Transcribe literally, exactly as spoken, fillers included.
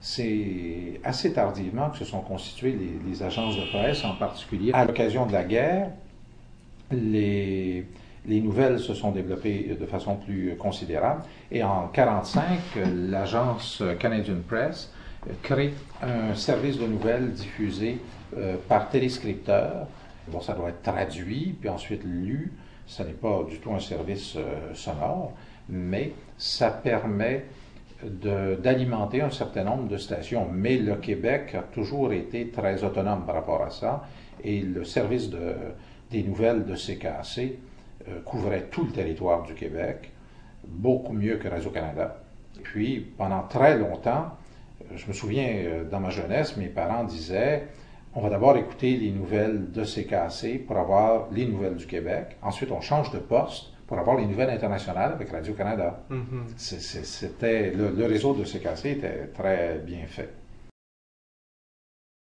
C'est assez tardivement que se sont constituées les, les agences de presse, en particulier à l'occasion de la guerre. Les, les nouvelles se sont développées de façon plus considérable. Et en mille neuf cent quarante-cinq, l'agence Canadian Press crée un service de nouvelles diffusé euh, par téléscripteur. Bon, ça doit être traduit, puis ensuite lu. Ce n'est pas du tout un service euh, sonore, mais ça permet d'alimenter un certain nombre de stations. Mais le Québec a toujours été très autonome par rapport à ça, et le service de, des nouvelles de C K A C euh, couvrait tout le territoire du Québec, beaucoup mieux que Radio-Canada. Puis, pendant très longtemps, je me souviens, euh, dans ma jeunesse, mes parents disaient on va d'abord écouter les nouvelles de C K A C pour avoir les nouvelles du Québec. Ensuite, on change de poste pour avoir les nouvelles internationales avec Radio-Canada. Mm-hmm. C'était, le, le réseau de C K A C était très bien fait.